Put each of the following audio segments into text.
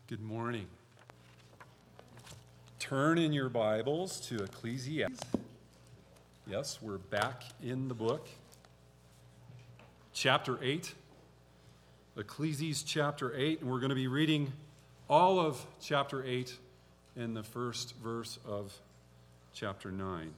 Good morning. Turn in your Bibles to Ecclesiastes. Yes, we're back in the book. Chapter 8. Ecclesiastes chapter 8, and we're going to be reading all of chapter 8 in the first verse of chapter 9.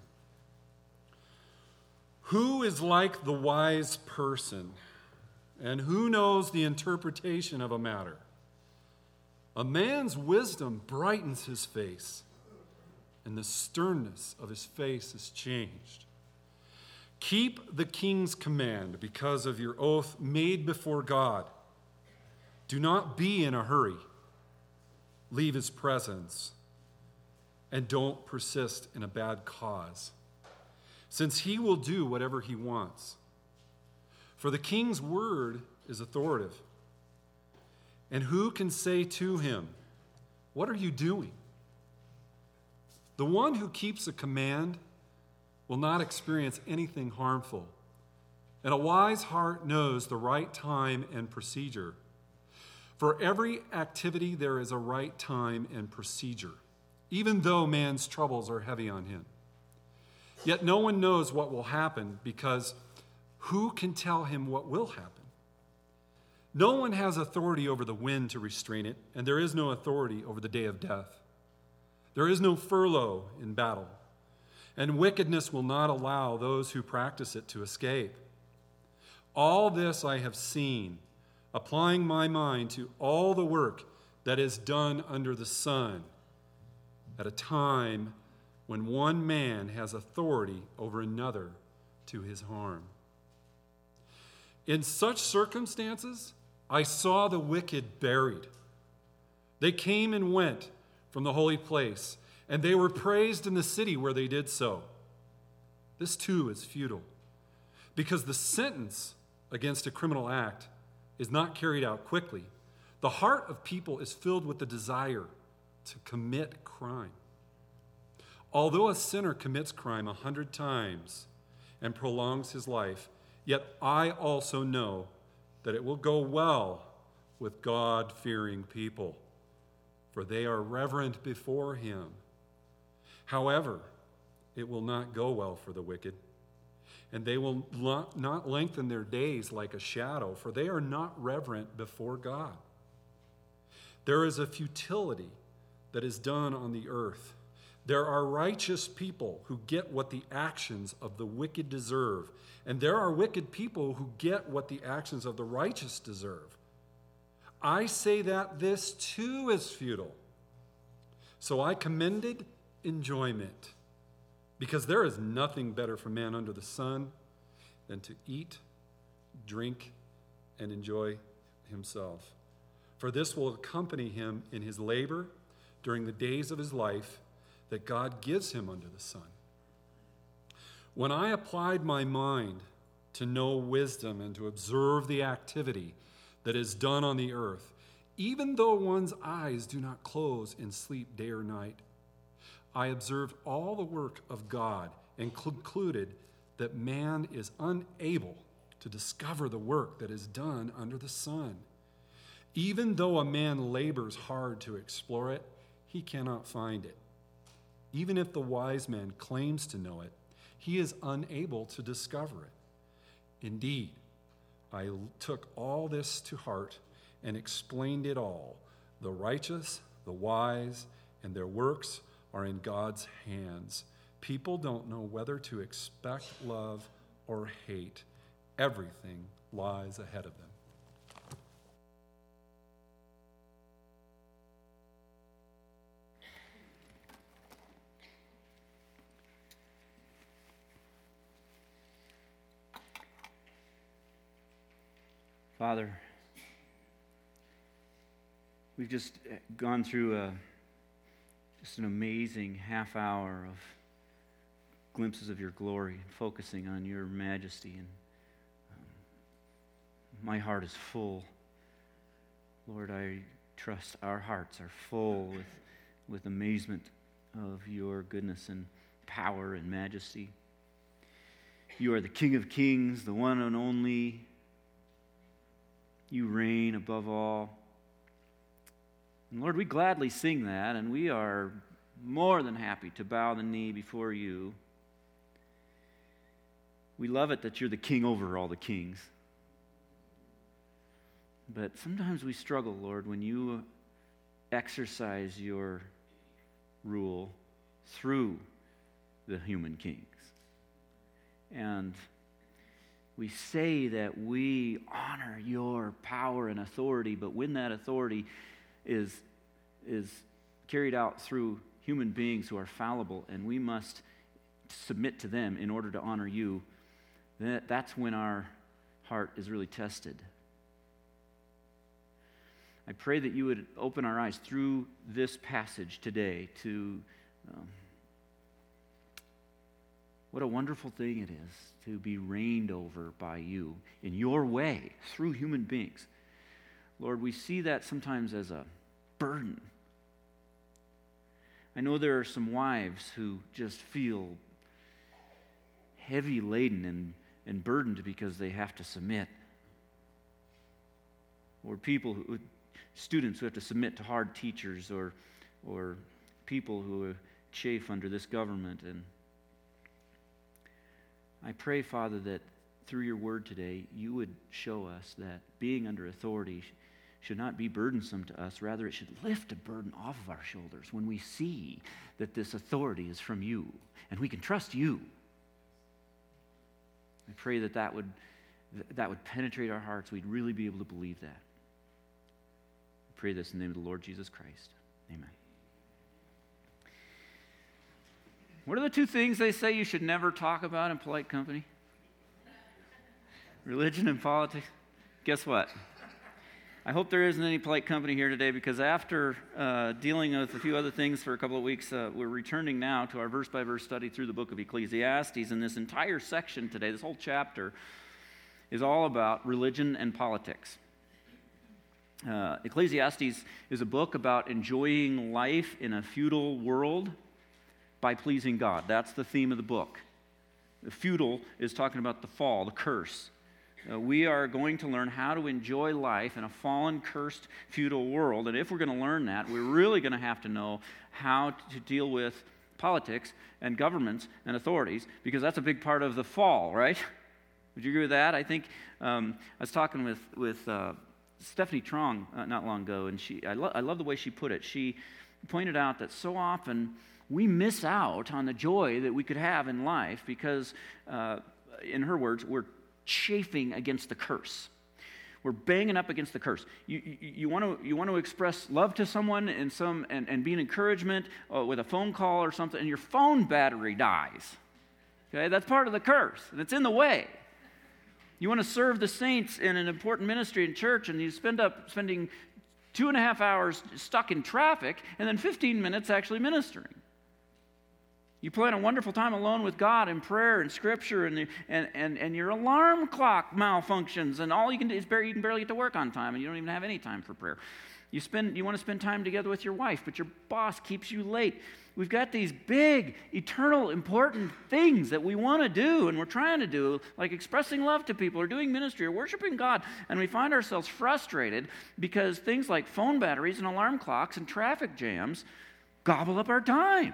Who is like the wise person, and who knows the interpretation of a matter? A man's wisdom brightens his face, and the sternness of his face is changed. Keep the king's command because of your oath made before God. Do not be in a hurry. Leave his presence, and don't persist in a bad cause, since he will do whatever he wants. For the king's word is authoritative. And who can say to him, "What are you doing?" The one who keeps a command will not experience anything harmful, and a wise heart knows the right time and procedure. For every activity there is a right time and procedure, even though man's troubles are heavy on him. Yet no one knows what will happen, because who can tell him what will happen? No one has authority over the wind to restrain it, and there is no authority over the day of death. There is no furlough in battle, and wickedness will not allow those who practice it to escape. All this I have seen, applying my mind to all the work that is done under the sun, at a time when one man has authority over another to his harm. In such circumstances, I saw the wicked buried. They came and went from the holy place, and they were praised in the city where they did so. This too is futile, because the sentence against a criminal act is not carried out quickly. The heart of people is filled with the desire to commit crime. Although a sinner commits crime 100 times and prolongs his life, yet I also know that it will go well with God-fearing people, for they are reverent before him. However, it will not go well for the wicked, and they will not lengthen their days like a shadow, for they are not reverent before God. There is a futility that is done on the earth. There are righteous people who get what the actions of the wicked deserve, and there are wicked people who get what the actions of the righteous deserve. I say that this too is futile. So I commended enjoyment, because there is nothing better for man under the sun than to eat, drink, and enjoy himself. For this will accompany him in his labor during the days of his life that God gives him under the sun. When I applied my mind to know wisdom and to observe the activity that is done on the earth, even though one's eyes do not close in sleep day or night, I observed all the work of God and concluded that man is unable to discover the work that is done under the sun. Even though a man labors hard to explore it, he cannot find it. Even if the wise man claims to know it, he is unable to discover it. Indeed, I took all this to heart and explained it all. The righteous, the wise, and their works are in God's hands. People don't know whether to expect love or hate. Everything lies ahead of them. Father, we've just gone through just an amazing half hour of glimpses of your glory, focusing on your majesty, and my heart is full. Lord, I trust our hearts are full with amazement of your goodness and power and majesty. You are the King of Kings, the one and only. You reign above all. And Lord, we gladly sing that, and we are more than happy to bow the knee before you. We love it that you're the king over all the kings. But sometimes we struggle, Lord, when you exercise your rule through the human kings. And we say that we honor your power and authority, but when that authority is carried out through human beings who are fallible, and we must submit to them in order to honor you, that's when our heart is really tested. I pray that you would open our eyes through this passage today to what a wonderful thing it is to be reigned over by you in your way through human beings. Lord, we see that sometimes as a burden. I know there are some wives who just feel heavy laden and burdened because they have to submit. Or students who have to submit to hard teachers, or people who chafe under this government. And I pray, Father, that through your word today, you would show us that being under authority should not be burdensome to us. Rather, it should lift a burden off of our shoulders when we see that this authority is from you and we can trust you. I pray that would penetrate our hearts. We'd really be able to believe that. I pray this in the name of the Lord Jesus Christ. Amen. What are the two things they say you should never talk about in polite company? Religion and politics. Guess what? I hope there isn't any polite company here today, because after dealing with a few other things for a couple of weeks, we're returning now to our verse-by-verse study through the book of Ecclesiastes. And this entire section today, this whole chapter, is all about religion and politics. Ecclesiastes is a book about enjoying life in a feudal world by pleasing God. That's the theme of the book. The feudal is talking about the fall, the curse. We are going to learn how to enjoy life in a fallen, cursed, feudal world. And if we're going to learn that, we're really going to have to know how to deal with politics and governments and authorities, because that's a big part of the fall, right? Would you agree with that? I think I was talking with Stephanie Trong not long ago, and I love the way she put it. She pointed out that so often we miss out on the joy that we could have in life because, in her words, we're chafing against the curse. We're banging up against the curse. You want to express love to someone and be an encouragement with a phone call or something, and your phone battery dies. Okay, that's part of the curse, and it's in the way. You want to serve the saints in an important ministry in church, and you spending 2.5 hours stuck in traffic, and then 15 minutes actually ministering. You plan a wonderful time alone with God in prayer and Scripture, and your alarm clock malfunctions, and all you can do is you can barely get to work on time, and you don't even have any time for prayer. You want to spend time together with your wife, but your boss keeps you late. We've got these big, eternal, important things that we want to do, and we're trying to do, like expressing love to people or doing ministry or worshiping God, and we find ourselves frustrated because things like phone batteries and alarm clocks and traffic jams gobble up our time.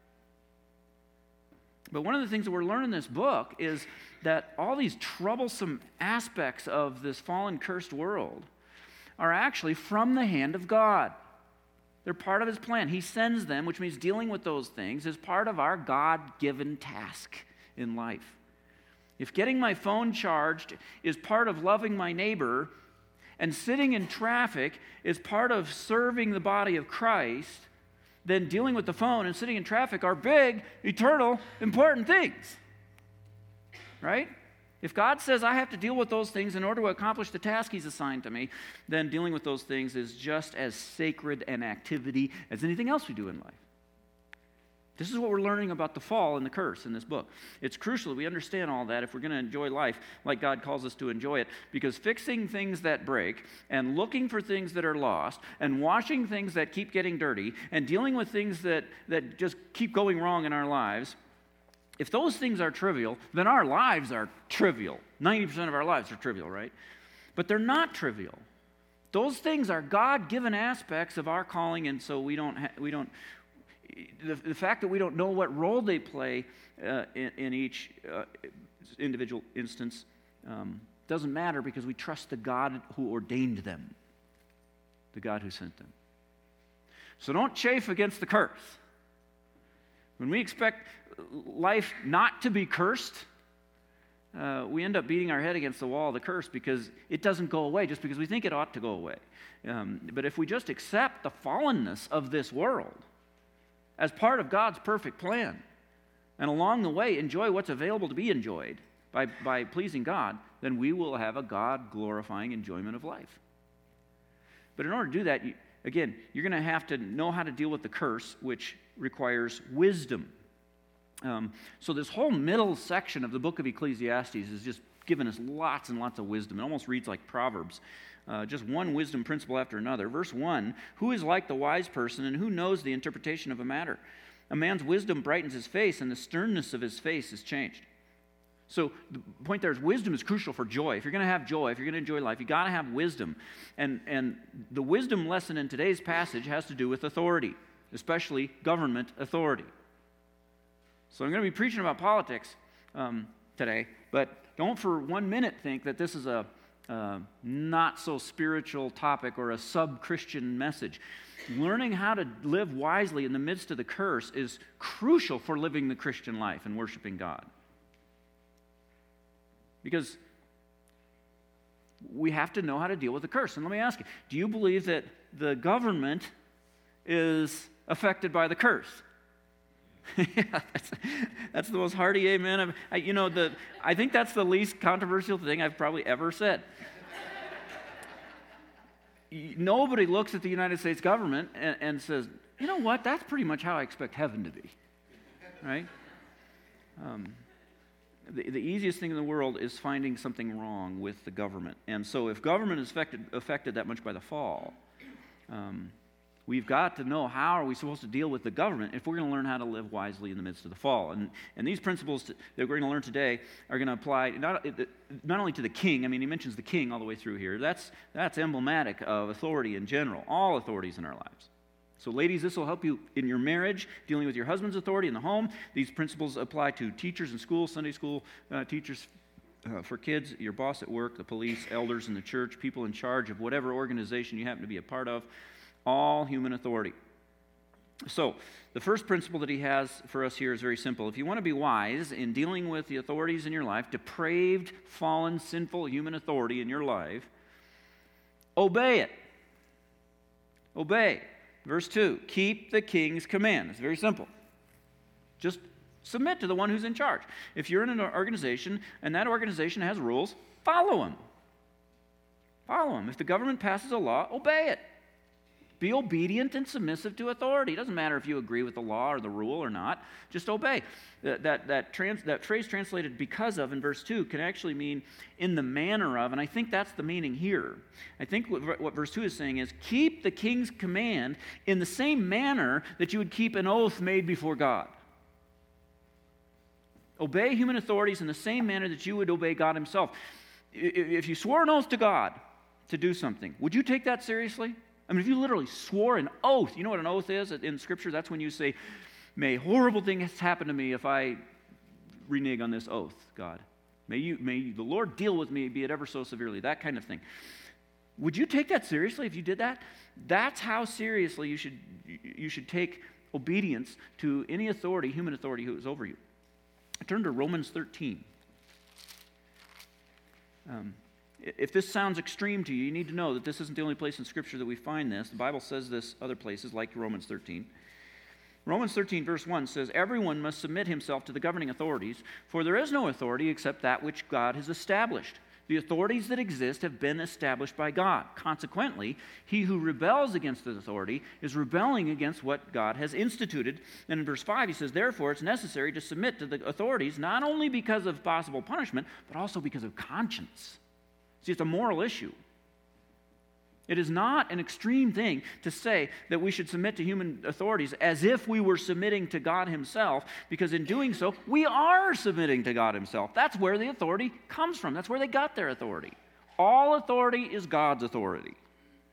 But one of the things that we're learning in this book is that all these troublesome aspects of this fallen, cursed world are actually from the hand of God. They're part of his plan. He sends them, which means dealing with those things is part of our God-given task in life. If getting my phone charged is part of loving my neighbor, and sitting in traffic is part of serving the body of Christ, then dealing with the phone and sitting in traffic are big, eternal, important things. Right? If God says I have to deal with those things in order to accomplish the task he's assigned to me, then dealing with those things is just as sacred an activity as anything else we do in life. This is what we're learning about the fall and the curse in this book. It's crucial that we understand all that if we're going to enjoy life like God calls us to enjoy it, because fixing things that break and looking for things that are lost and washing things that keep getting dirty and dealing with things that just keep going wrong in our lives, if those things are trivial, then our lives are trivial. 90% of our lives are trivial, right? But they're not trivial. Those things are God-given aspects of our calling, and so the fact that we don't know what role they play in each individual instance doesn't matter, because we trust the God who ordained them, the God who sent them. So don't chafe against the curse. When we expect life not to be cursed, we end up beating our head against the wall of the curse, because it doesn't go away just because we think it ought to go away. But if we just accept the fallenness of this world as part of God's perfect plan, and along the way enjoy what's available to be enjoyed by pleasing God, then we will have a God-glorifying enjoyment of life. But in order to do that, again, you're going to have to know how to deal with the curse, which requires wisdom. So this whole middle section of the book of Ecclesiastes is just giving us lots and lots of wisdom. It almost reads like Proverbs, just one wisdom principle after another. Verse 1, who is like the wise person, and who knows the interpretation of a matter? A man's wisdom brightens his face, and the sternness of his face is changed. So the point there is wisdom is crucial for joy. If you're going to have joy, if you're going to enjoy life, you've got to have wisdom. And the wisdom lesson in today's passage has to do with authority, especially government authority. So I'm going to be preaching about politics today, but don't for 1 minute think that this is a not so spiritual topic or a sub-Christian message. Learning how to live wisely in the midst of the curse is crucial for living the Christian life and worshiping God. Because we have to know how to deal with the curse. And let me ask you, do you believe that the government is affected by the curse? Yeah, that's the most hearty amen. I think that's the least controversial thing I've probably ever said. Nobody looks at the United States government and says, you know what, that's pretty much how I expect heaven to be, right? The easiest thing in the world is finding something wrong with the government. And so if government is affected that much by the fall, we've got to know how are we supposed to deal with the government if we're going to learn how to live wisely in the midst of the fall. And these principles that we're going to learn today are going to apply not only to the king. I mean, he mentions the king all the way through here. That's emblematic of authority in general, all authorities in our lives. So ladies, this will help you in your marriage, dealing with your husband's authority in the home. These principles apply to teachers in school, Sunday school teachers for kids, your boss at work, the police, elders in the church, people in charge of whatever organization you happen to be a part of, all human authority. So the first principle that he has for us here is very simple. If you want to be wise in dealing with the authorities in your life, depraved, fallen, sinful human authority in your life, obey it. Obey. Verse 2, keep the king's command. It's very simple. Just submit to the one who's in charge. If you're in an organization and that organization has rules, follow them. Follow them. If the government passes a law, obey it. Be obedient and submissive to authority. It doesn't matter if you agree with the law or the rule or not. Just obey. That phrase translated because of in verse 2 can actually mean in the manner of, and I think that's the meaning here. I think what verse 2 is saying is keep the king's command in the same manner that you would keep an oath made before God. Obey human authorities in the same manner that you would obey God himself. If you swore an oath to God to do something, would you take that seriously? I mean, if you literally swore an oath, you know what an oath is in Scripture? That's when you say, may horrible things happen to me if I renege on this oath, God. May the Lord deal with me, be it ever so severely, that kind of thing. Would you take that seriously if you did that? That's how seriously you should take obedience to any authority, human authority, who is over you. Turn to Romans 13. If this sounds extreme to you, you need to know that this isn't the only place in Scripture that we find this. The Bible says this other places, like Romans 13. Romans 13, verse 1 says, everyone must submit himself to the governing authorities, for there is no authority except that which God has established. The authorities that exist have been established by God. Consequently, he who rebels against the authority is rebelling against what God has instituted. And in verse 5, he says, therefore, it's necessary to submit to the authorities, not only because of possible punishment, but also because of conscience. See, it's a moral issue. It is not an extreme thing to say that we should submit to human authorities as if we were submitting to God himself, because in doing so, we are submitting to God himself. That's where the authority comes from. That's where they got their authority. All authority is God's authority.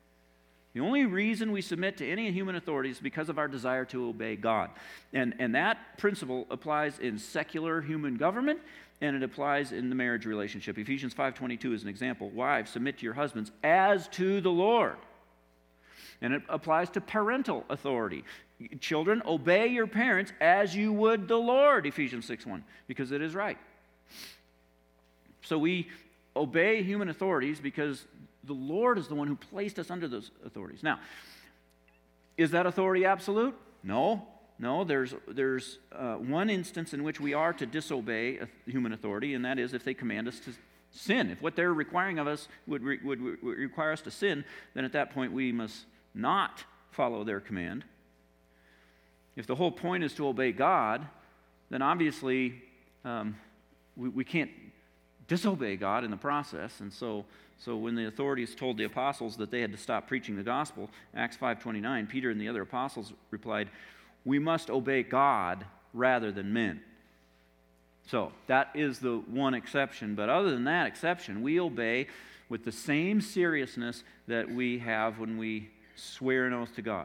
The only reason we submit to any human authority is because of our desire to obey God. And that principle applies in secular human government, and it applies in the marriage relationship. Ephesians 5:22 is an example. Wives, submit to your husbands as to the Lord. And it applies to parental authority. Children, obey your parents as you would the Lord, Ephesians 6:1, because it is right. So we obey human authorities because the Lord is the one who placed us under those authorities. Now, is that authority absolute? No. There's one instance in which we are to disobey a human authority, and that is if they command us to sin. If what they're requiring of us would require us to sin, then at that point we must not follow their command. If the whole point is to obey God, then obviously we can't disobey God in the process. And so when the authorities told the apostles that they had to stop preaching the gospel, Acts 5:29, Peter and the other apostles replied, "We must obey God rather than men." So that is the one exception. But other than that exception, we obey with the same seriousness that we have when we swear an oath to God.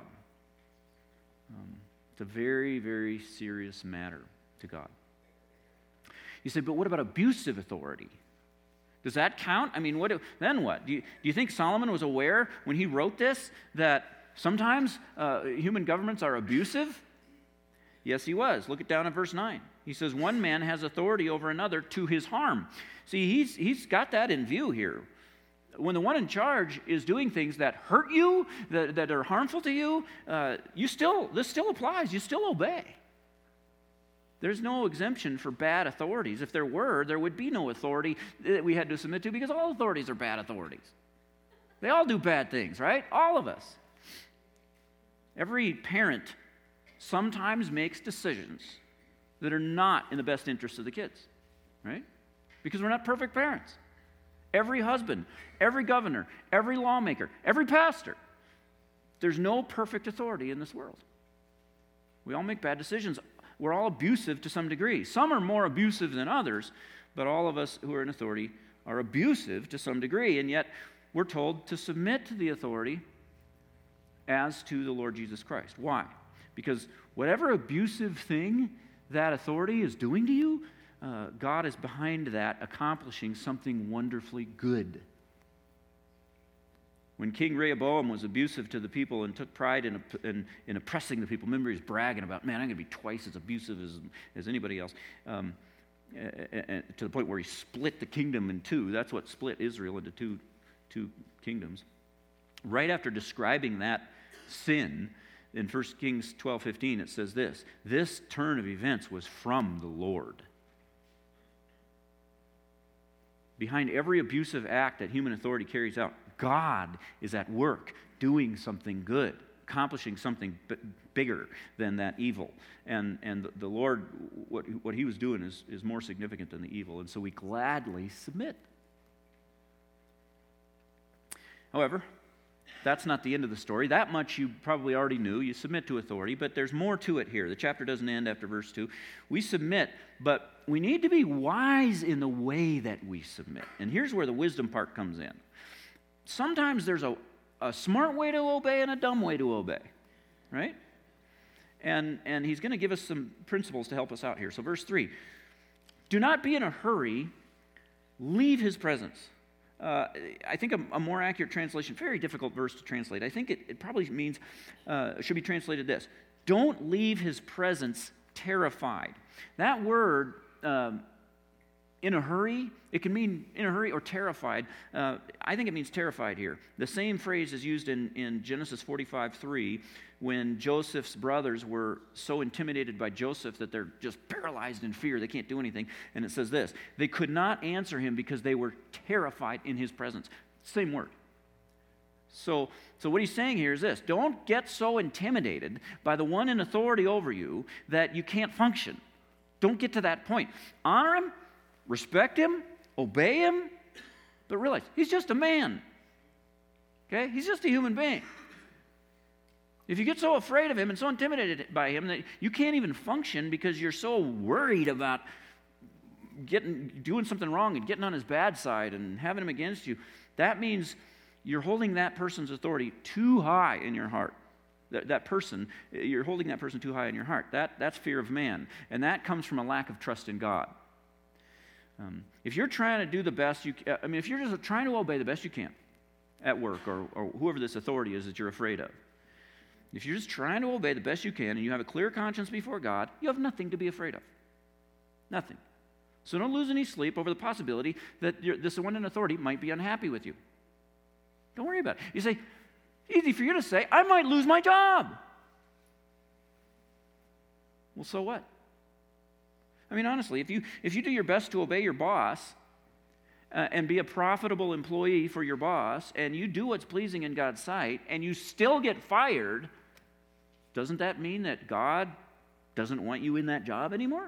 It's a very, very serious matter to God. You say, but what about abusive authority? Does that count? I mean, then what? Do you think Solomon was aware when he wrote this that sometimes human governments are abusive? Yes, he was. Look down at verse 9. He says, one man has authority over another to his harm. See, he's got that in view here. When the one in charge is doing things that hurt you, that are harmful to you, this still applies. You still obey. There's no exemption for bad authorities. If there were, there would be no authority that we had to submit to, because all authorities are bad authorities. They all do bad things, right? All of us. Every parent sometimes makes decisions that are not in the best interest of the kids, right? Because we're not perfect parents. Every husband, every governor, every lawmaker, every pastor. There's no perfect authority in this world. We all make bad decisions. We're all abusive to some degree. Some are more abusive than others, but all of us who are in authority are abusive to some degree, and yet we're told to submit to the authority as to the Lord Jesus Christ. Why? Because whatever abusive thing that authority is doing to you, God is behind that, accomplishing something wonderfully good. When King Rehoboam was abusive to the people and took pride in oppressing the people, remember he was bragging about, man, I'm going to be twice as abusive as anybody else, and to the point where he split the kingdom in two. That's what split Israel into two kingdoms. Right after describing that sin, in 1 Kings 12:15, it says this turn of events was from the Lord. Behind every abusive act that human authority carries out, God is at work doing something good, accomplishing something bigger than that evil. And the Lord, what he was doing is more significant than the evil. And so we gladly submit. However, that's not the end of the story. That much you probably already knew. You submit to authority, but there's more to it here. The chapter doesn't end after verse 2. We submit, but we need to be wise in the way that we submit. And here's where the wisdom part comes in. Sometimes there's a smart way to obey and a dumb way to obey, right? And he's going to give us some principles to help us out here. So verse 3, do not be in a hurry, leave his presence. I think a more accurate translation, very difficult verse to translate. I think it probably means, should be translated this: don't leave his presence terrified. That word, in a hurry, it can mean in a hurry or terrified. I think it means terrified here. The same phrase is used in Genesis 45:3 when Joseph's brothers were so intimidated by Joseph that they're just paralyzed in fear. They can't do anything. And it says this: they could not answer him because they were terrified in his presence. Same word. So what he's saying here is this: don't get so intimidated by the one in authority over you that you can't function. Don't get to that point. Honor him, respect him, obey him, but realize he's just a man. Okay? He's just a human being. If you get so afraid of him and so intimidated by him that you can't even function because you're so worried about doing something wrong and getting on his bad side and having him against you, that means you're holding that person's authority too high in your heart. That person, you're holding that person too high in your heart. That's fear of man, and that comes from a lack of trust in God. If you're trying to do the best if you're just trying to obey the best you can at work or whoever this authority is that you're afraid of, if you're just trying to obey the best you can and you have a clear conscience before God, you have nothing to be afraid of. Nothing. So don't lose any sleep over the possibility that this one in authority might be unhappy with you. Don't worry about it. You say, easy for you to say, I might lose my job. Well, so what? I mean, honestly, if you do your best to obey your boss and be a profitable employee for your boss, and you do what's pleasing in God's sight, and you still get fired, doesn't that mean that God doesn't want you in that job anymore?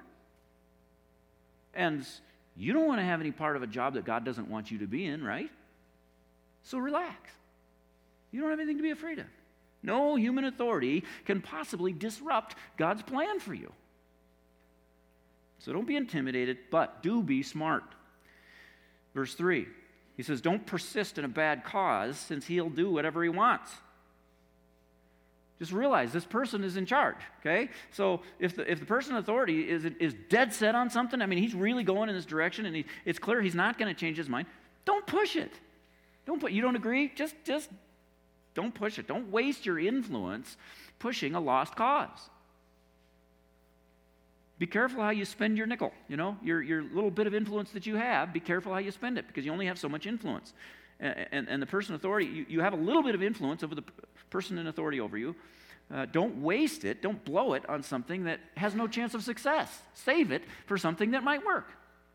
And you don't want to have any part of a job that God doesn't want you to be in, right? So relax. You don't have anything to be afraid of. No human authority can possibly disrupt God's plan for you. So don't be intimidated, but do be smart. Verse 3, he says, don't persist in a bad cause, since he'll do whatever he wants. Just realize this person is in charge, okay? So if the person in authority is dead set on something, I mean, he's really going in this direction, and it's clear he's not going to change his mind, don't push it. You don't agree? Just don't push it. Don't waste your influence pushing a lost cause. Be careful how you spend your nickel, your little bit of influence that you have. Be careful how you spend it, because you only have so much influence. And the person in authority, you have a little bit of influence over the person in authority over you. Don't waste it. Don't blow it on something that has no chance of success. Save it for something that might work.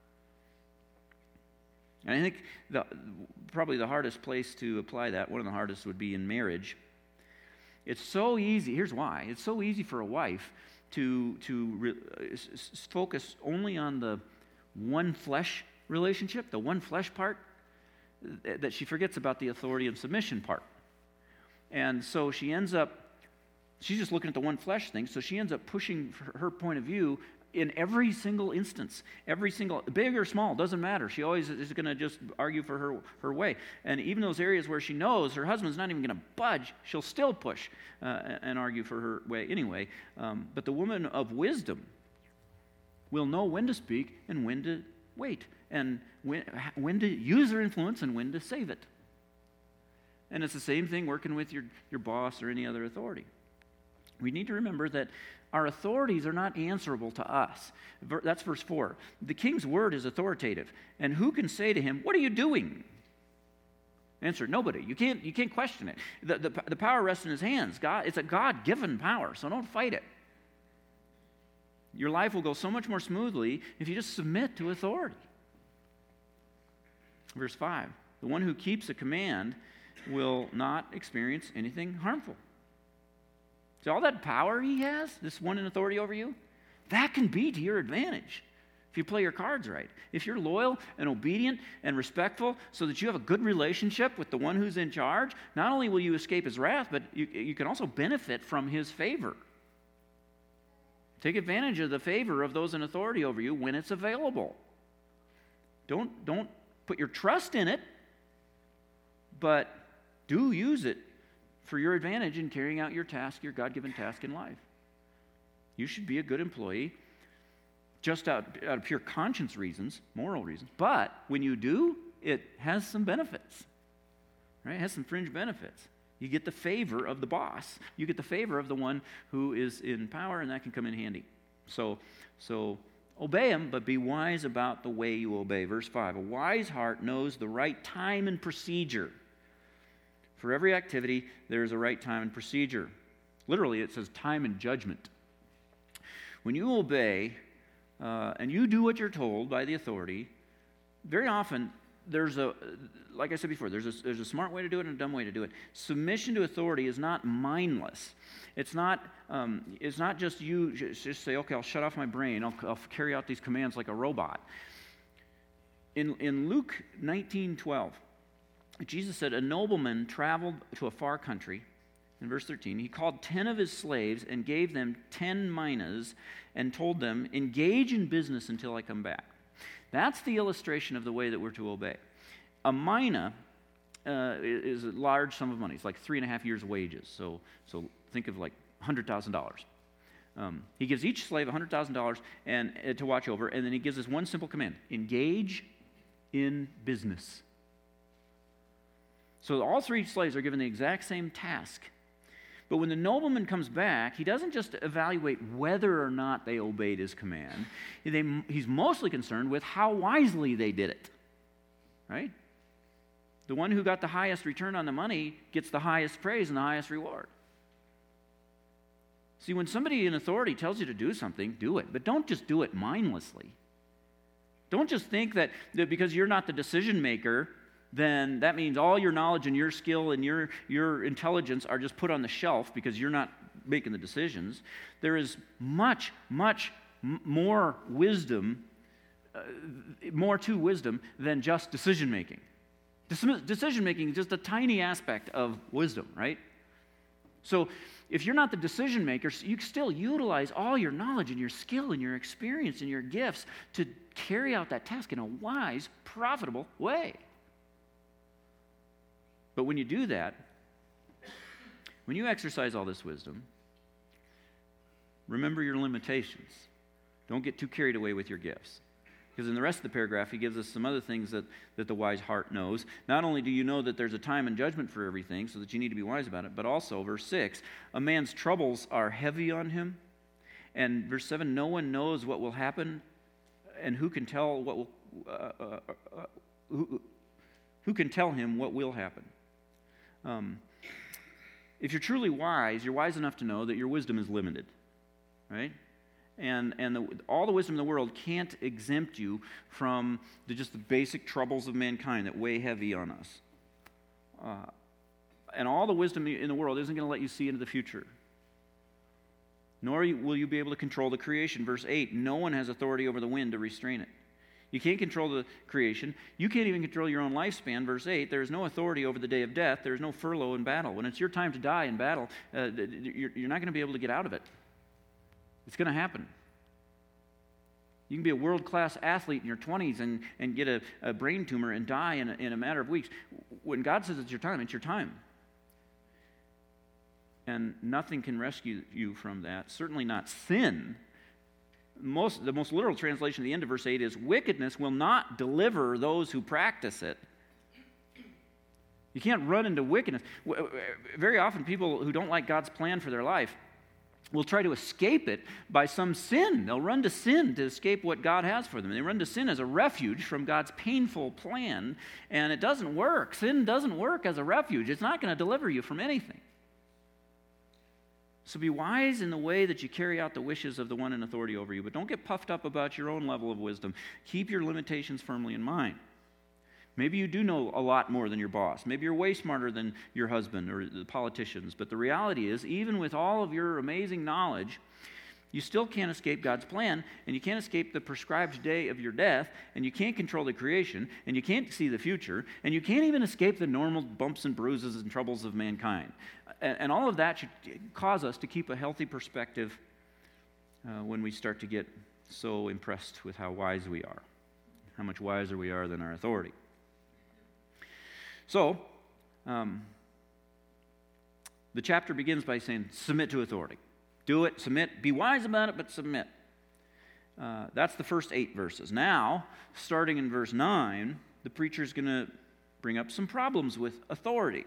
And I think probably the hardest place to apply that, one of the hardest, would be in marriage. It's so easy. Here's why. It's so easy for a wife to focus only on the one flesh relationship, the one flesh part, that she forgets about the authority and submission part. And so she's just looking at the one flesh thing, so she ends up pushing her point of view in every single instance, big or small, doesn't matter. She always is going to just argue for her way. And even those areas where she knows her husband's not even going to budge, she'll still push and argue for her way anyway. But the woman of wisdom will know when to speak and when to wait, and when to use her influence and when to save it. And it's the same thing working with your boss or any other authority. We need to remember that our authorities are not answerable to us. That's verse 4. The king's word is authoritative, and who can say to him, "What are you doing?" Answer: nobody. You can't question it. The power rests in his hands. It's a God-given power, so don't fight it. Your life will go so much more smoothly if you just submit to authority. Verse 5. The one who keeps a command will not experience anything harmful. So all that power he has, this one in authority over you, that can be to your advantage if you play your cards right. If you're loyal and obedient and respectful so that you have a good relationship with the one who's in charge, not only will you escape his wrath, but you can also benefit from his favor. Take advantage of the favor of those in authority over you when it's available. Don't put your trust in it, but do use it for your advantage in carrying out your task, your God-given task in life. You should be a good employee just out of pure conscience reasons, moral reasons. But when you do, it has some benefits, right? It has some fringe benefits. You get the favor of the boss. You get the favor of the one who is in power, and that can come in handy. So obey him, but be wise about the way you obey. Verse 5, a wise heart knows the right time and procedure. For every activity, there is a right time and procedure. Literally, it says time and judgment. When you obey and you do what you're told by the authority, very often like I said before, there's a smart way to do it and a dumb way to do it. Submission to authority is not mindless. It's not just you just say, okay, I'll shut off my brain. I'll carry out these commands like a robot. In Luke 19:12, Jesus said, a nobleman traveled to a far country. In verse 13, he called 10 of his slaves and gave them 10 minas and told them, engage in business until I come back. That's the illustration of the way that we're to obey. A mina is a large sum of money. It's like 3.5 years' wages. So think of like $100,000. He gives each slave $100,000 and to watch over, and then he gives this one simple command: engage in business. So all 3 slaves are given the exact same task. But when the nobleman comes back, he doesn't just evaluate whether or not they obeyed his command. He's mostly concerned with how wisely they did it, right? The one who got the highest return on the money gets the highest praise and the highest reward. See, when somebody in authority tells you to do something, do it. But don't just do it mindlessly. Don't just think that because you're not the decision maker, then that means all your knowledge and your skill and your intelligence are just put on the shelf because you're not making the decisions. There is much, much more wisdom, more to wisdom than just decision making. Decision making is just a tiny aspect of wisdom, right? So if you're not the decision maker, you still utilize all your knowledge and your skill and your experience and your gifts to carry out that task in a wise, profitable way. But when you do that, when you exercise all this wisdom, remember your limitations. Don't get too carried away with your gifts. Because in the rest of the paragraph, he gives us some other things that the wise heart knows. Not only do you know that there's a time and judgment for everything, so that you need to be wise about it, but also, verse 6, a man's troubles are heavy on him. And verse 7, no one knows what will happen, and who can tell what will, who can tell him what will happen? If you're truly wise, you're wise enough to know that your wisdom is limited, right? And all the wisdom in the world can't exempt you from just the basic troubles of mankind that weigh heavy on us. And all the wisdom in the world isn't going to let you see into the future. Nor will you be able to control the creation. Verse 8, no one has authority over the wind to restrain it. You can't control the creation. You can't even control your own lifespan. Verse 8, there is no authority over the day of death. There is no furlough in battle. When it's your time to die in battle, you're not going to be able to get out of it. It's going to happen. You can be a world-class athlete in your 20s and get a brain tumor and die in a matter of weeks. When God says it's your time, it's your time. And nothing can rescue you from that. Certainly not sin. The most literal translation at the end of verse 8 is, wickedness will not deliver those who practice it. You can't run into wickedness. Very often people who don't like God's plan for their life will try to escape it by some sin. They'll run to sin to escape what God has for them. They run to sin as a refuge from God's painful plan, and it doesn't work. Sin doesn't work as a refuge. It's not going to deliver you from anything. So be wise in the way that you carry out the wishes of the one in authority over you, but don't get puffed up about your own level of wisdom. Keep your limitations firmly in mind. Maybe you do know a lot more than your boss. Maybe you're way smarter than your husband or the politicians. But the reality is, even with all of your amazing knowledge, you still can't escape God's plan, and you can't escape the prescribed day of your death, and you can't control the creation, and you can't see the future, and you can't even escape the normal bumps and bruises and troubles of mankind. And all of that should cause us to keep a healthy perspective when we start to get so impressed with how wise we are, how much wiser we are than our authority. So, the chapter begins by saying, submit to authority. Do it, submit, be wise about it, but submit. That's the first 8 verses. Now, starting in verse 9, the preacher's going to bring up some problems with authority.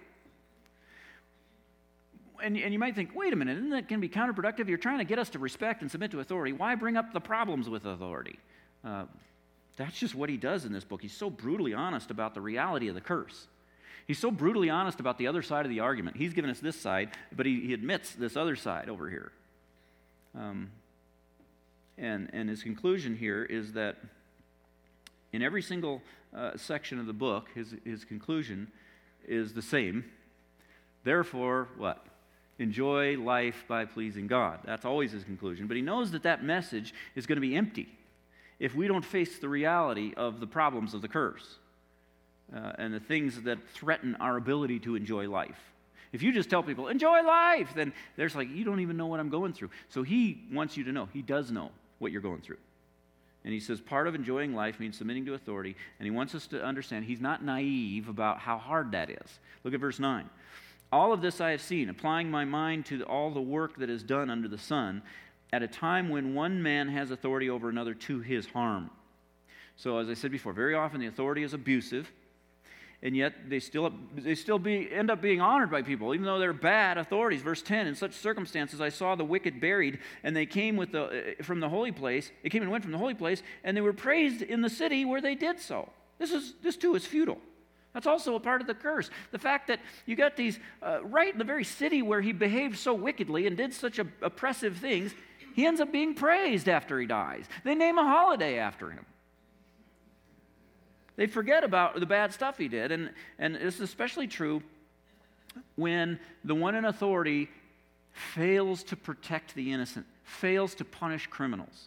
And you might think, wait a minute, isn't that going to be counterproductive? You're trying to get us to respect and submit to authority. Why bring up the problems with authority? That's just what he does in this book. He's so brutally honest about the reality of the curse. He's so brutally honest about the other side of the argument. He's given us this side, but he admits this other side over here. And his conclusion here is that in every single section of the book, his conclusion is the same. Therefore, what? Enjoy life by pleasing God. That's always his conclusion. But he knows that message is going to be empty if we don't face the reality of the problems of the curse. And the things that threaten our ability to enjoy life. If you just tell people, enjoy life, then there's like, you don't even know what I'm going through. So he wants you to know, he does know what you're going through. And he says part of enjoying life means submitting to authority, and he wants us to understand he's not naive about how hard that is. Look at verse 9. All of this I have seen, applying my mind to all the work that is done under the sun, at a time when one man has authority over another to his harm. So as I said before, very often the authority is abusive, and yet they still end up being honored by people, even though they're bad authorities. Verse 10, in such circumstances I saw the wicked buried, and they came from the holy place. They came and went from the holy place, and they were praised in the city where they did so. This too is futile. That's also a part of the curse. The fact that you got these, right in the very city where he behaved so wickedly and did such oppressive things, he ends up being praised after he dies. They name a holiday after him. They forget about the bad stuff he did, and it's especially true when the one in authority fails to protect the innocent, fails to punish criminals.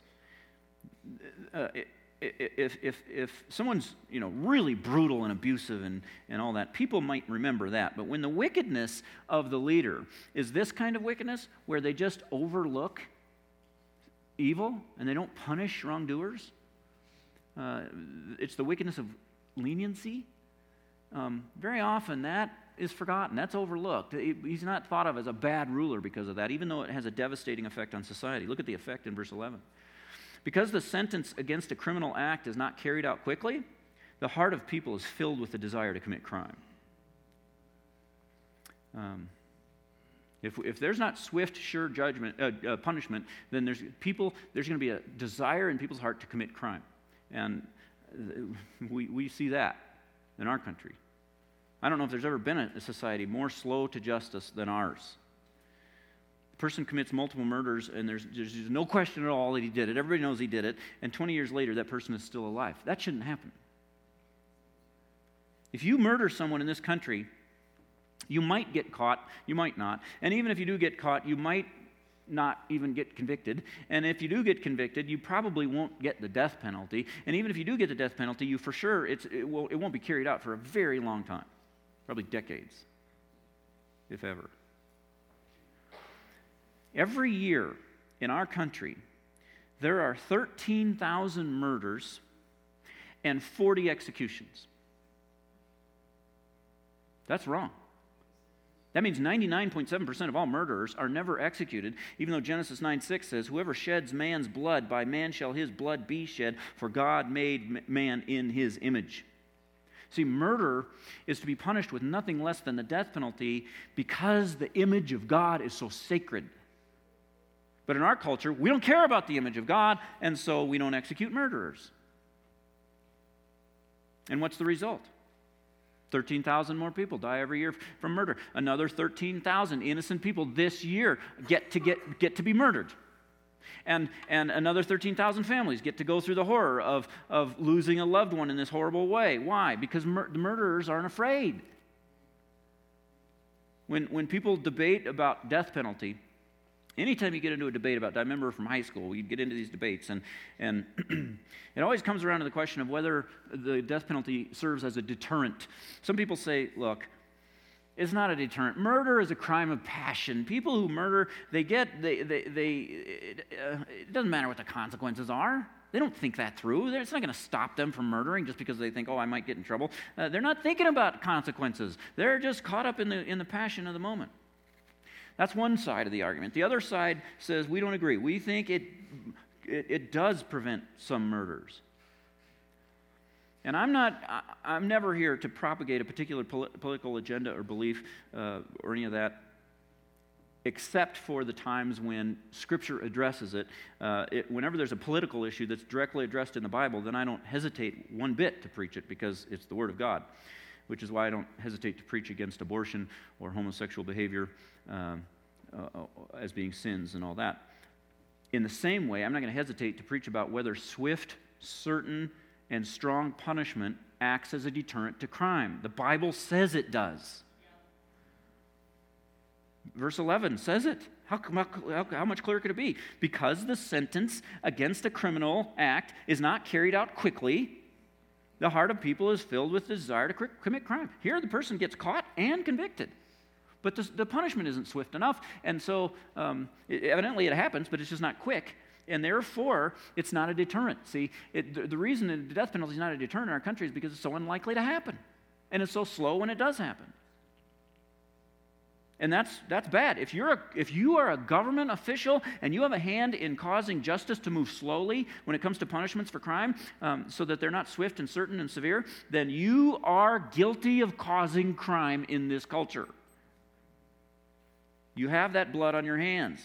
If someone's really brutal and abusive and all that, people might remember that. But when the wickedness of the leader is this kind of wickedness, where they just overlook evil and they don't punish wrongdoers, it's the wickedness of leniency. Very often that is forgotten. That's overlooked. He's not thought of as a bad ruler because of that, even though it has a devastating effect on society. Look at the effect in verse 11. Because the sentence against a criminal act is not carried out quickly, the heart of people is filled with the desire to commit crime. If there's not swift, sure punishment, then there's going to be a desire in people's heart to commit crime. And we see that in our country. I don't know if there's ever been a society more slow to justice than ours. The person commits multiple murders, and there's no question at all that he did it. Everybody knows he did it, and 20 years later, that person is still alive. That shouldn't happen. If you murder someone in this country, you might get caught, you might not. And even if you do get caught, you might not even get convicted. And if you do get convicted, you probably won't get the death penalty. And even if you do get the death penalty, you for sure, it won't be carried out for a very long time. Probably decades, if ever. Every year in our country, there are 13,000 murders and 40 executions. That's wrong. That means 99.7% of all murderers are never executed, even though Genesis 9:6 says, whoever sheds man's blood, by man shall his blood be shed, for God made man in his image. See, murder is to be punished with nothing less than the death penalty because the image of God is so sacred. But in our culture, we don't care about the image of God, and so we don't execute murderers. And what's the result? 13,000 more people die every year from murder. Another 13,000 innocent people this year get to be murdered. And another 13,000 families get to go through the horror of losing a loved one in this horrible way. Why? Because the murderers aren't afraid. When people debate about death penalty, anytime you get into a debate about, I remember from high school, you'd get into these debates, and it always comes around to the question of whether the death penalty serves as a deterrent. Some people say, look, it's not a deterrent. Murder is a crime of passion. People who murder, it doesn't matter what the consequences are. They don't think that through. It's not going to stop them from murdering just because they think, I might get in trouble. They're not thinking about consequences. They're just caught up in the passion of the moment. That's one side of the argument. The other side says we don't agree. We think it does prevent some murders. And I'm never here to propagate a particular political agenda or belief or any of that, except for the times when Scripture addresses it. Whenever there's a political issue that's directly addressed in the Bible, then I don't hesitate one bit to preach it because it's the Word of God, which is why I don't hesitate to preach against abortion or homosexual behavior as being sins and all that. In the same way, I'm not going to hesitate to preach about whether swift, certain, and strong punishment acts as a deterrent to crime. The Bible says it does. Verse 11 says it. How much clearer could it be? Because the sentence against a criminal act is not carried out quickly, the heart of people is filled with desire to commit crime. Here the person gets caught and convicted. But the punishment isn't swift enough, and so evidently it happens, but it's just not quick. And therefore, it's not a deterrent. See, the reason the death penalty is not a deterrent in our country is because it's so unlikely to happen. And it's so slow when it does happen. And that's bad. If you are a government official and you have a hand in causing justice to move slowly when it comes to punishments for crime, so that they're not swift and certain and severe, then you are guilty of causing crime in this culture. You have that blood on your hands.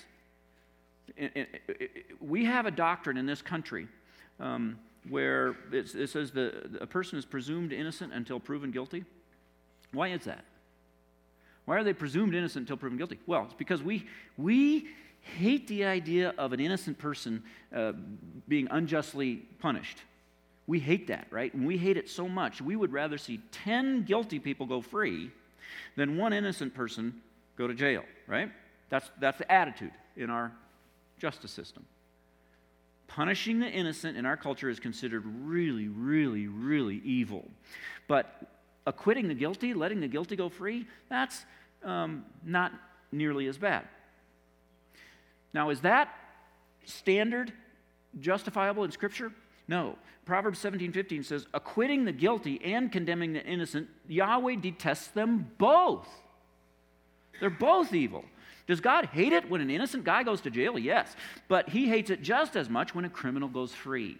We have a doctrine in this country where it says a person is presumed innocent until proven guilty. Why is that? Why are they presumed innocent until proven guilty? Well, it's because we hate the idea of an innocent person being unjustly punished. We hate that, right? And we hate it so much, we would rather see 10 guilty people go free than one innocent person go to jail, right? That's the attitude in our justice system. Punishing the innocent in our culture is considered really, really, really evil. But acquitting the guilty, letting the guilty go free, that's not nearly as bad. Now, is that standard justifiable in Scripture? No. Proverbs 17:15 says, acquitting the guilty and condemning the innocent, Yahweh detests them both. They're both evil. Does God hate it when an innocent guy goes to jail? Yes. But he hates it just as much when a criminal goes free.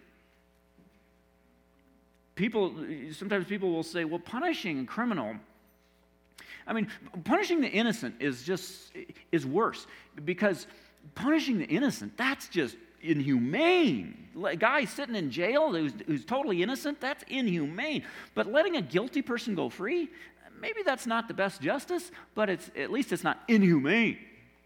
Sometimes people will say, well, punishing a criminal, punishing the innocent is worse, because punishing the innocent, that's just inhumane. A guy sitting in jail who's totally innocent, that's inhumane. But letting a guilty person go free, maybe that's not the best justice, but at least it's not inhumane.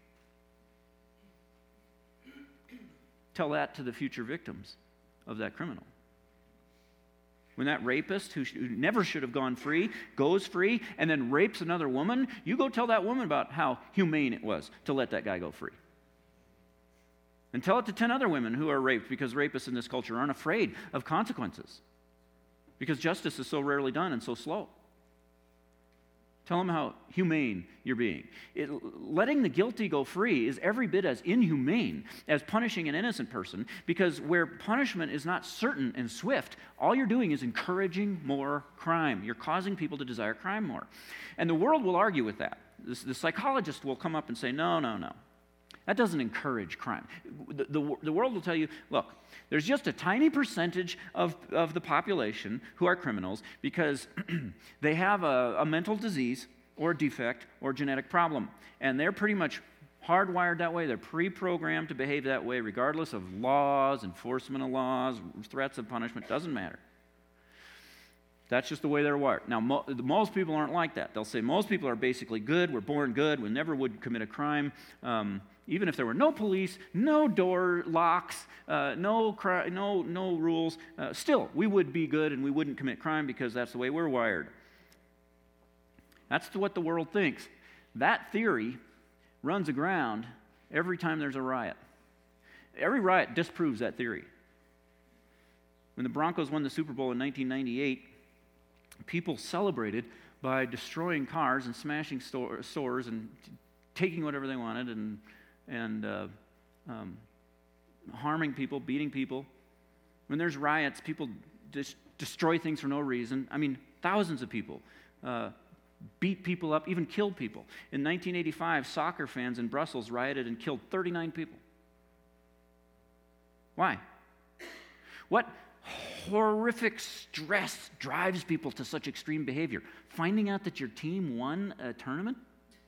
Tell that to the future victims of that criminal. When that rapist who never should have gone free goes free and then rapes another woman, you go tell that woman about how humane it was to let that guy go free. And tell it to 10 other women who are raped, because rapists in this culture aren't afraid of consequences, because justice is so rarely done and so slow. Tell them how humane you're being. Letting the guilty go free is every bit as inhumane as punishing an innocent person, because where punishment is not certain and swift, all you're doing is encouraging more crime. You're causing people to desire crime more. And the world will argue with that. The psychologist will come up and say, no. That doesn't encourage crime. The world will tell you, look, there's just a tiny percentage of the population who are criminals because they have a mental disease or defect or genetic problem. And they're pretty much hardwired that way. They're pre-programmed to behave that way regardless of laws, enforcement of laws, threats of punishment. Doesn't matter. That's just the way they're wired. Now, most people aren't like that. They'll say most people are basically good. We're born good. We never would commit a crime. Even if there were no police, no door locks, no rules, still, we would be good and we wouldn't commit crime because that's the way we're wired. That's what the world thinks. That theory runs aground every time there's a riot. Every riot disproves that theory. When the Broncos won the Super Bowl in 1998, people celebrated by destroying cars and smashing stores and taking whatever they wanted and harming people, beating people. When there's riots, people just destroy things for no reason. Thousands of people beat people up, even killed people. In 1985, soccer fans in Brussels rioted and killed 39 people. Why? What horrific stress drives people to such extreme behavior? Finding out that your team won a tournament?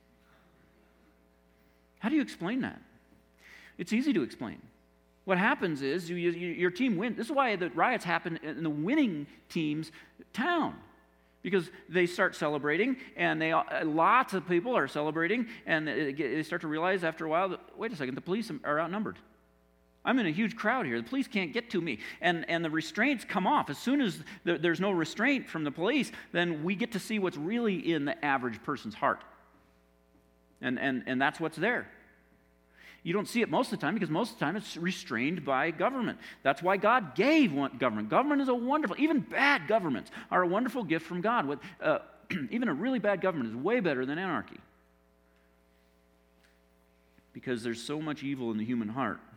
How do you explain that? It's easy to explain. What happens is your team wins. This is why the riots happen in the winning team's town, because they start celebrating, and lots of people are celebrating, and they start to realize after a while that, wait a second, the police are outnumbered. I'm in a huge crowd here. The police can't get to me. And the restraints come off. As soon as there's no restraint from the police, then we get to see what's really in the average person's heart. And that's what's there. You don't see it most of the time because most of the time it's restrained by government. That's why God gave government. Government is a wonderful, even bad governments are a wonderful gift from God. Even a really bad government is way better than anarchy, because there's so much evil in the human heart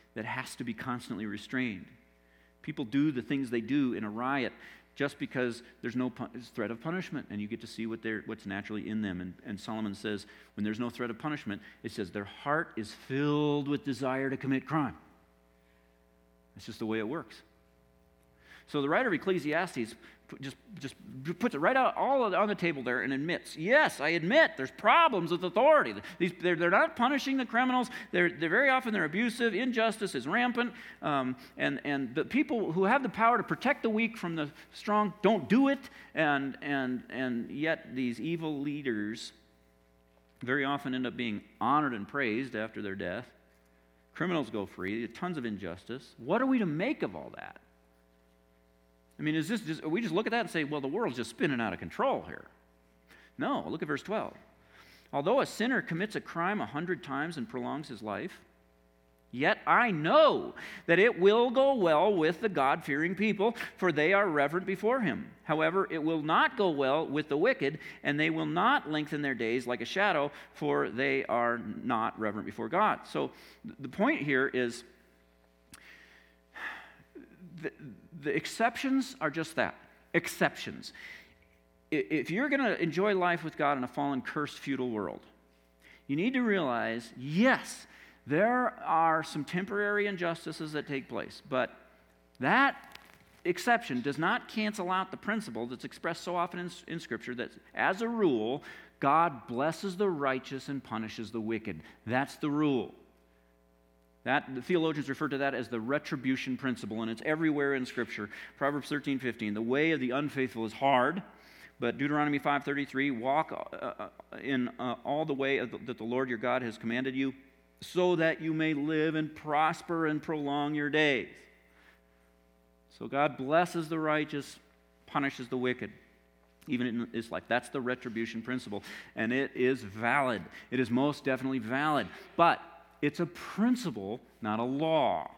that has to be constantly restrained. People do the things they do in a riot just because there's no threat of punishment, and you get to see what's naturally in them. And Solomon says, when there's no threat of punishment, it says their heart is filled with desire to commit crime. That's just the way it works. So the writer of Ecclesiastes just puts it right out all on the table there and admits, yes, I admit there's problems with authority. They're not punishing the criminals. They're very often they're abusive. Injustice is rampant. And the people who have the power to protect the weak from the strong don't do it. And yet these evil leaders very often end up being honored and praised after their death. Criminals go free. Tons of injustice. What are we to make of all that? I mean, we just look at that and say, well, the world's just spinning out of control here. No, look at verse 12. Although a sinner commits a crime 100 times and prolongs his life, yet I know that it will go well with the God-fearing people, for they are reverent before him. However, it will not go well with the wicked, and they will not lengthen their days like a shadow, for they are not reverent before God. So the point here is, the exceptions are just that, exceptions. If you're going to enjoy life with God in a fallen, cursed, futile world, you need to realize, yes, there are some temporary injustices that take place, but that exception does not cancel out the principle that's expressed so often in Scripture that, as a rule, God blesses the righteous and punishes the wicked. That's the rule. The theologians refer to that as the retribution principle, and it's everywhere in Scripture. Proverbs 13:15, the way of the unfaithful is hard, but Deuteronomy 5:33, walk in all the way that the Lord your God has commanded you, so that you may live and prosper and prolong your days. So God blesses the righteous, punishes the wicked, even in this life. That's the retribution principle, and it is valid. It is most definitely valid, but it's a principle, not a law.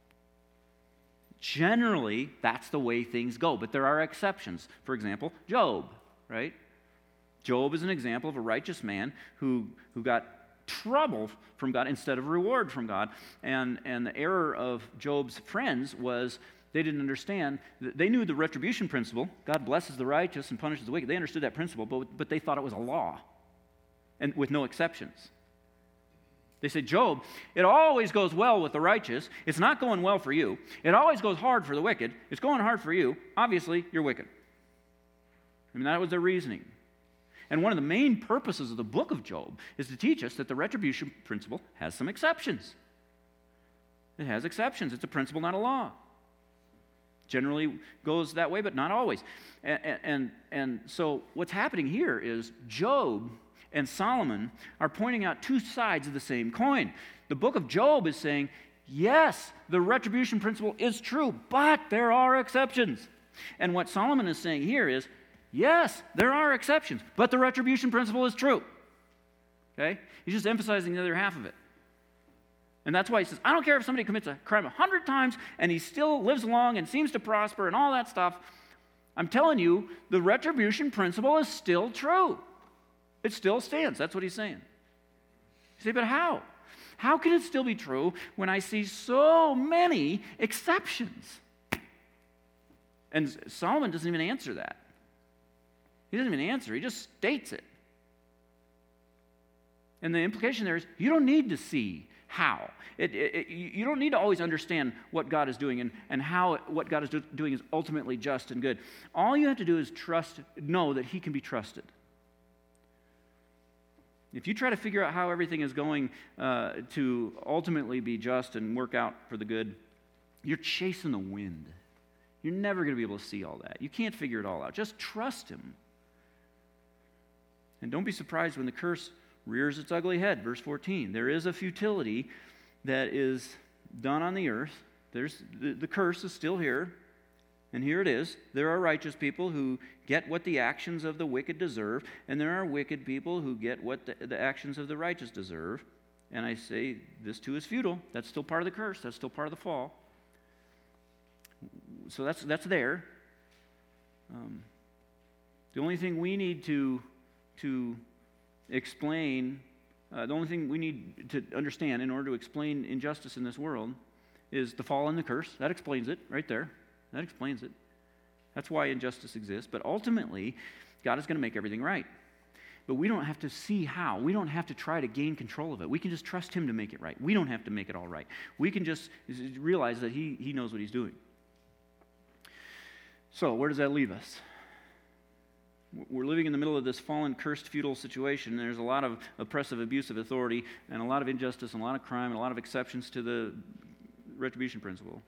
Generally, that's the way things go, but there are exceptions. For example, Job, right? Job is an example of a righteous man who got trouble from God instead of reward from God. And the error of Job's friends was they didn't understand. They knew the retribution principle. God blesses the righteous and punishes the wicked. They understood that principle, but they thought it was a law, and with no exceptions. They said, Job, it always goes well with the righteous. It's not going well for you. It always goes hard for the wicked. It's going hard for you. Obviously, you're wicked. I mean, that was their reasoning. And one of the main purposes of the book of Job is to teach us that the retribution principle has some exceptions. It has exceptions. It's a principle, not a law. Generally goes that way, but not always. And so what's happening here is Job and Solomon are pointing out two sides of the same coin. The book of Job is saying, yes, the retribution principle is true, but there are exceptions. And what Solomon is saying here is, yes, there are exceptions, but the retribution principle is true. Okay? He's just emphasizing the other half of it. And that's why he says, I don't care if somebody commits a crime 100 times and he still lives long and seems to prosper and all that stuff. I'm telling you, the retribution principle is still true. It still stands. That's what he's saying. You say, but how? How can it still be true when I see so many exceptions? And Solomon doesn't even answer that. He doesn't even answer. He just states it. And the implication there is you don't need to see how. You don't need to always understand what God is doing and how what God is doing is ultimately just and good. All you have to do is know that he can be trusted. If you try to figure out how everything is going to ultimately be just and work out for the good, you're chasing the wind. You're never going to be able to see all that. You can't figure it all out. Just trust him. And don't be surprised when the curse rears its ugly head. Verse 14, there is a futility that is done on the earth. The curse is still here. And here it is. There are righteous people who get what the actions of the wicked deserve, and there are wicked people who get what the actions of the righteous deserve. And I say, this too is futile. That's still part of the curse. That's still part of the fall. So that's there. The only thing we need to explain, the only thing we need to understand in order to explain injustice in this world is the fall and the curse. That explains it right there. That explains it. That's why injustice exists. But ultimately, God is going to make everything right. But we don't have to see how. We don't have to try to gain control of it. We can just trust Him to make it right. We don't have to make it all right. We can just realize that He knows what He's doing. So, where does that leave us? We're living in the middle of this fallen, cursed, feudal situation. There's a lot of oppressive, abusive authority, and a lot of injustice, and a lot of crime, and a lot of exceptions to the retribution principle.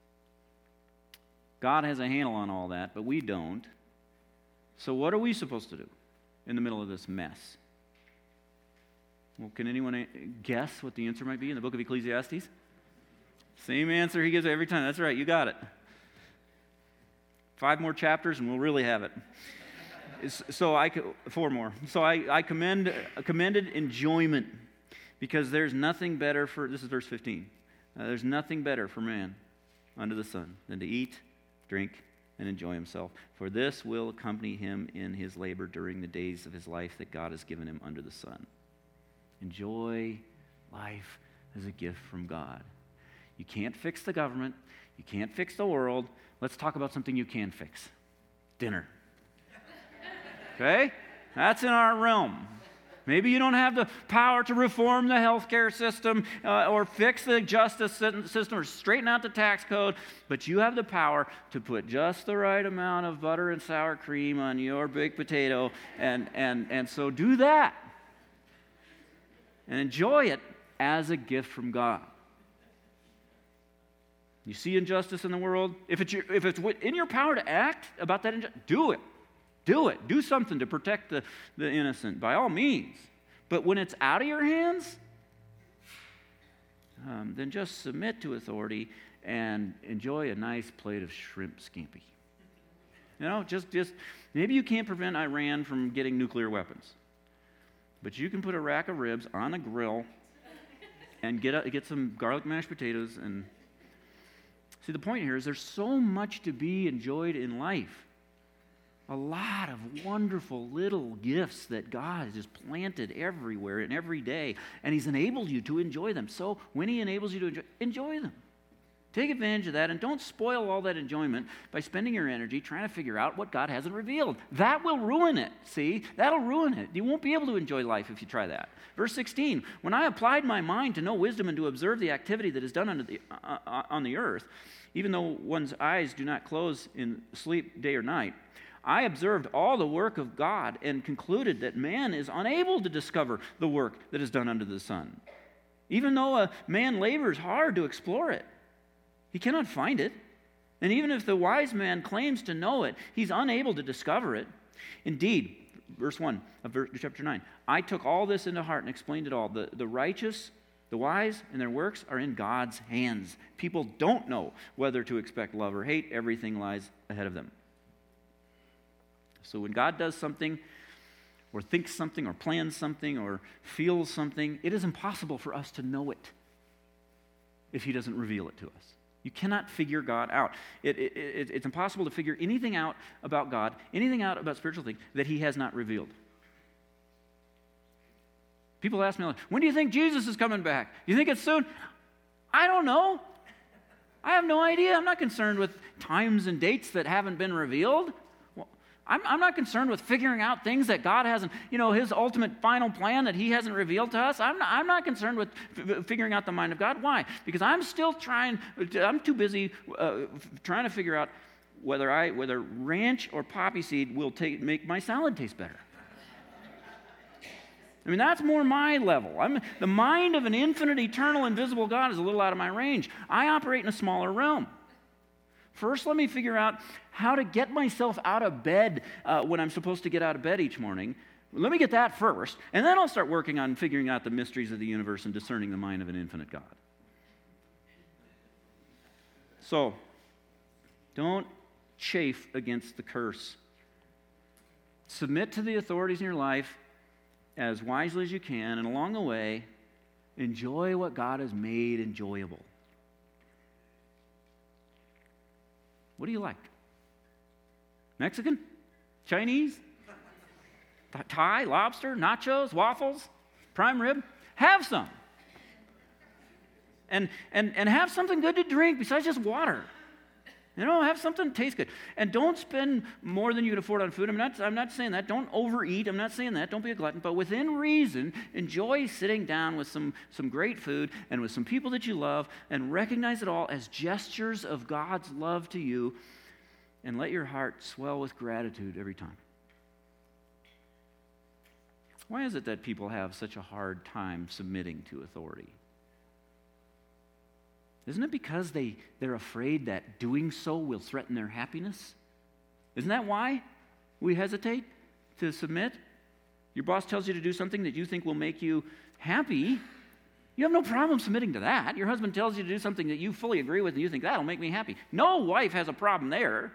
God has a handle on all that, but we don't. So what are we supposed to do in the middle of this mess? Well, can anyone guess what the answer might be in the book of Ecclesiastes? Same answer he gives every time. That's right, you got it. 5 more chapters and we'll really have it. So 4 more. So I commended enjoyment, because there's nothing better for, this is verse 15, there's nothing better for man under the sun than to eat, drink, and enjoy himself. For this will accompany him in his labor during the days of his life that God has given him under the sun. Enjoy life as a gift from God. You can't fix the government. You can't fix the world. Let's talk about something you can fix. Dinner. Okay? That's in our realm. Maybe you don't have the power to reform the healthcare system or fix the justice system or straighten out the tax code, but you have the power to put just the right amount of butter and sour cream on your baked potato, and so do that. And enjoy it as a gift from God. You see injustice in the world? If it's in your power to act about that injustice, do it. Do it. Do something to protect the innocent, by all means. But when it's out of your hands, then just submit to authority and enjoy a nice plate of shrimp scampi. You know, just maybe you can't prevent Iran from getting nuclear weapons, but you can put a rack of ribs on a grill and get some garlic mashed potatoes. And see, the point here is there's so much to be enjoyed in life. A lot of wonderful little gifts that God has just planted everywhere and every day, and He's enabled you to enjoy them. So when He enables you to enjoy them, take advantage of that, and don't spoil all that enjoyment by spending your energy trying to figure out what God hasn't revealed. That will ruin it, see? That'll ruin it. You won't be able to enjoy life if you try that. Verse 16, when I applied my mind to know wisdom and to observe the activity that is done on the earth, even though one's eyes do not close in sleep day or night, I observed all the work of God and concluded that man is unable to discover the work that is done under the sun. Even though a man labors hard to explore it, he cannot find it. And even if the wise man claims to know it, he's unable to discover it. Indeed, verse 1 of chapter 9, I took all this into heart and explained it all. The righteous, the wise, and their works are in God's hands. People don't know whether to expect love or hate. Everything lies ahead of them. So when God does something, or thinks something, or plans something, or feels something, it is impossible for us to know it if He doesn't reveal it to us. You cannot figure God out. It's impossible to figure anything out about God, anything out about spiritual things that He has not revealed. People ask me, when do you think Jesus is coming back? You think it's soon? I don't know. I have no idea. I'm not concerned with times and dates that haven't been revealed. I'm not concerned with figuring out things that God hasn't, His ultimate final plan that He hasn't revealed to us. I'm not concerned with figuring out the mind of God. Why? Because I'm too busy trying to figure out whether ranch or poppy seed will make my salad taste better. I mean, that's more my level. The mind of an infinite, eternal, invisible God is a little out of my range. I operate in a smaller realm. First, let me figure out how to get myself out of bed when I'm supposed to get out of bed each morning. Let me get that first, and then I'll start working on figuring out the mysteries of the universe and discerning the mind of an infinite God. So, don't chafe against the curse. Submit to the authorities in your life as wisely as you can, and along the way, enjoy what God has made enjoyable. What do you like? Mexican? Chinese? Thai? Lobster? Nachos? Waffles? Prime rib? Have some. and have something good to drink besides just water. Have something that tastes good. And don't spend more than you can afford on food. I'm not saying that. Don't overeat. I'm not saying that. Don't be a glutton. But within reason, enjoy sitting down with some great food and with some people that you love, and recognize it all as gestures of God's love to you, and let your heart swell with gratitude every time. Why is it that people have such a hard time submitting to authority? Isn't it because they're afraid that doing so will threaten their happiness? Isn't that why we hesitate to submit? Your boss tells you to do something that you think will make you happy. You have no problem submitting to that. Your husband tells you to do something that you fully agree with and you think, that'll make me happy. No wife has a problem there.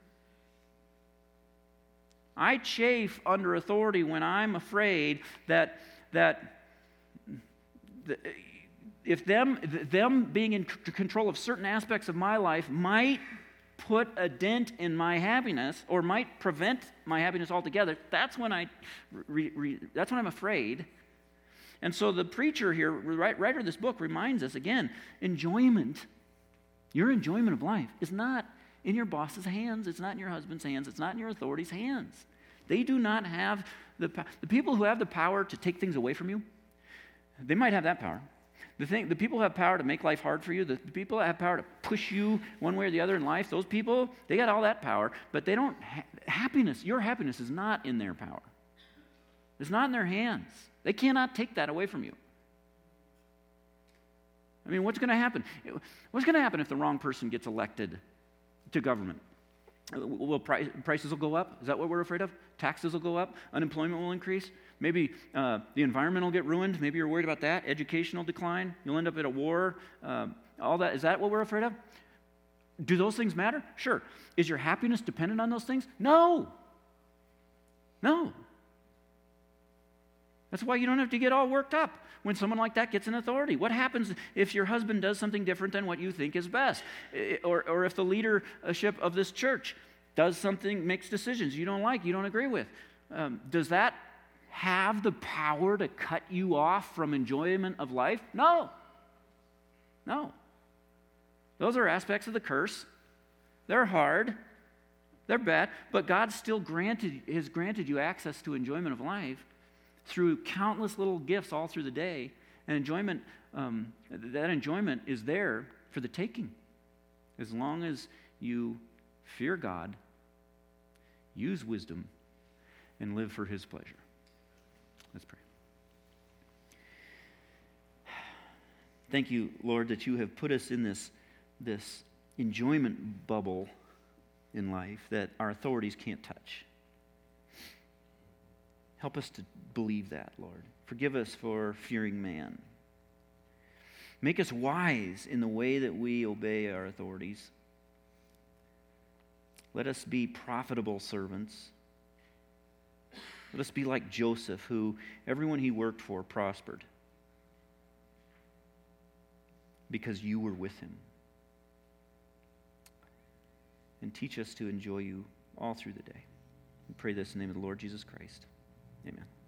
I chafe under authority when I'm afraid that if them being in control of certain aspects of my life might put a dent in my happiness or might prevent my happiness altogether, that's when that's when I'm afraid. And so the preacher here, writer of this book, reminds us again, enjoyment, your enjoyment of life is not in your boss's hands. It's not in your husband's hands. It's not in your authority's hands. They do not have the people who have the power to take things away from you. They might have that power. The people who have power to make life hard for you, the people that have power to push you one way or the other in life, those people, they got all that power, but they don't, your happiness is not in their power. It's not in their hands. They cannot take that away from you. I mean, what's going to happen? What's going to happen if the wrong person gets elected to government? Will prices will go up? Is that what we're afraid of? Taxes will go up? Unemployment will increase? Maybe the environment will get ruined. Maybe you're worried about that. Education will decline. You'll end up at a war. All that. Is that what we're afraid of? Do those things matter? Sure. Is your happiness dependent on those things? No. No. That's why you don't have to get all worked up when someone like that gets in authority. What happens if your husband does something different than what you think is best? Or if the leadership of this church does something, makes decisions you don't like, you don't agree with? Does that have the power to cut you off from enjoyment of life? No. No. Those are aspects of the curse. They're hard. They're bad. But God still has granted you access to enjoyment of life through countless little gifts all through the day. And enjoyment, that enjoyment is there for the taking. As long as you fear God, use wisdom, and live for His pleasure. Let's pray. Thank you, Lord, that you have put us in this enjoyment bubble in life that our authorities can't touch. Help us to believe that, Lord. Forgive us for fearing man. Make us wise in the way that we obey our authorities. Let us be profitable servants. Let us be like Joseph, who everyone he worked for prospered because you were with him. And teach us to enjoy you all through the day. We pray this in the name of the Lord Jesus Christ. Amen.